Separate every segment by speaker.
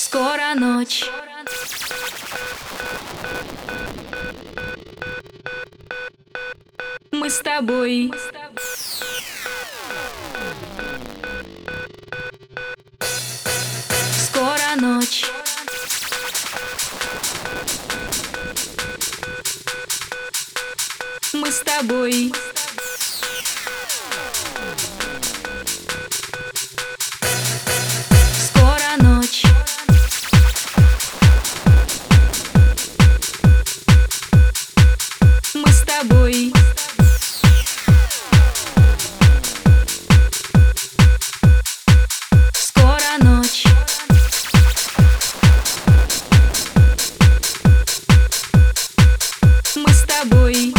Speaker 1: Скоро ночь. Мы с тобой. Скоро ночь. Мы с тобой. Скоро ночь. Мы с тобой. Скоро ночь. Мы с тобой.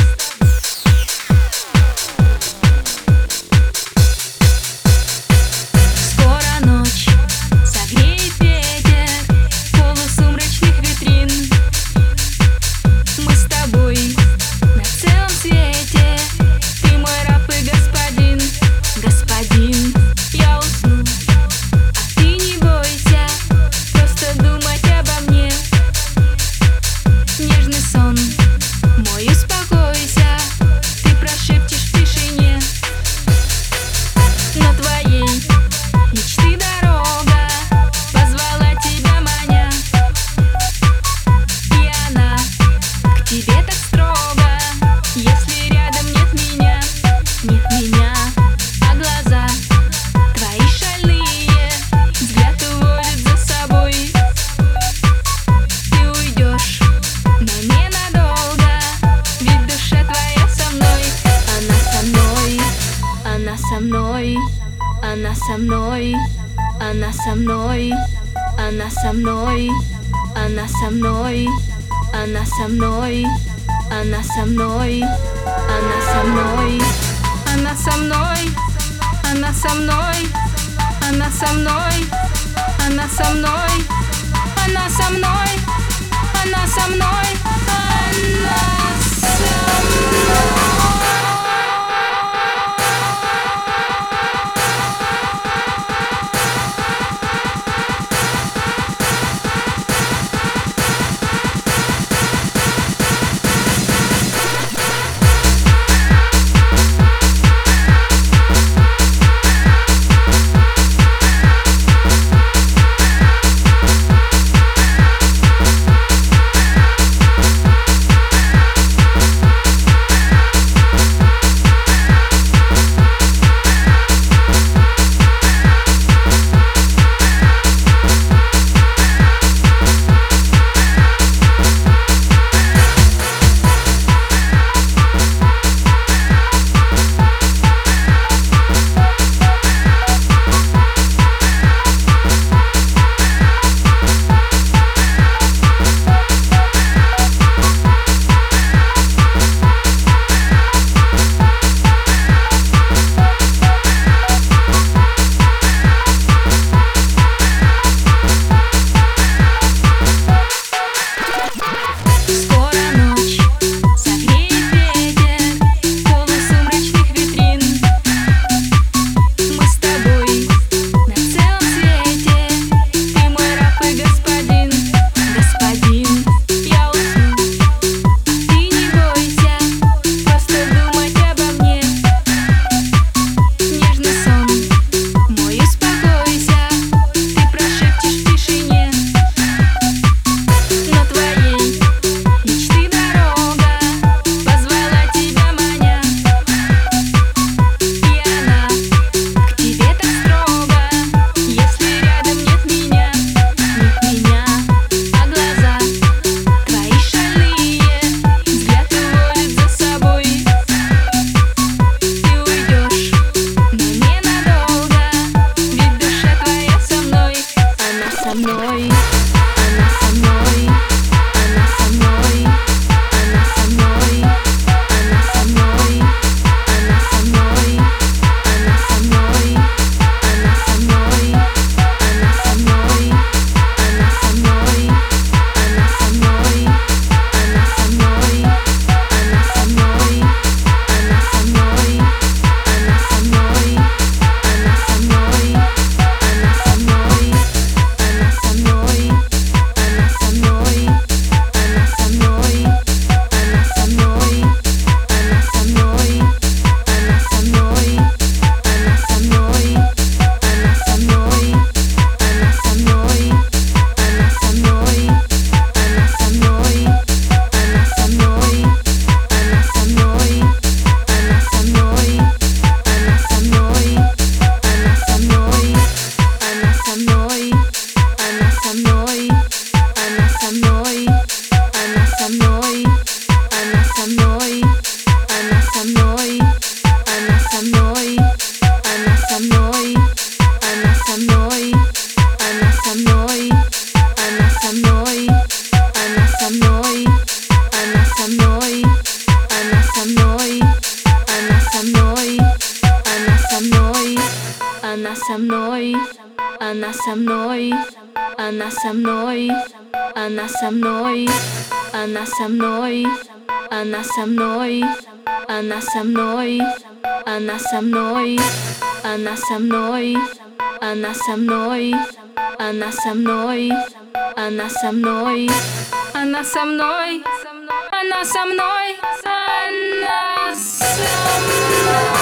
Speaker 1: Скоро ночь. Согреет ветер полусумрачных витрин. Мы с тобой на целом свете. Ты мой раб и господин. Господин, я усну, а ты не бойся. Просто думать обо мне. Нежный сон мой, успокойся. Ты прошепчешь в тишине. На твоей мечты дорога позвала тебя, маня. И она к тебе так строго. Если рядом нет меня, а глаза твои шальные взгляд уводят за собой. Ты уйдешь, но ненадолго, ведь душа твоя со мной. Она со мной, она со мной, она со мной, она со мной, она со мной, она со мной, она со мной, она со мной, она со мной, она со мной, она со мной, она со мной, она со мной, она со мной, она со мной, она со мной. Она со мной. со мной, она со мной, она со мной, она со мной, она со мной, она со мной, она со мной, она со мной, она со мной, она со мной, она со мной, она со мной, она со мной.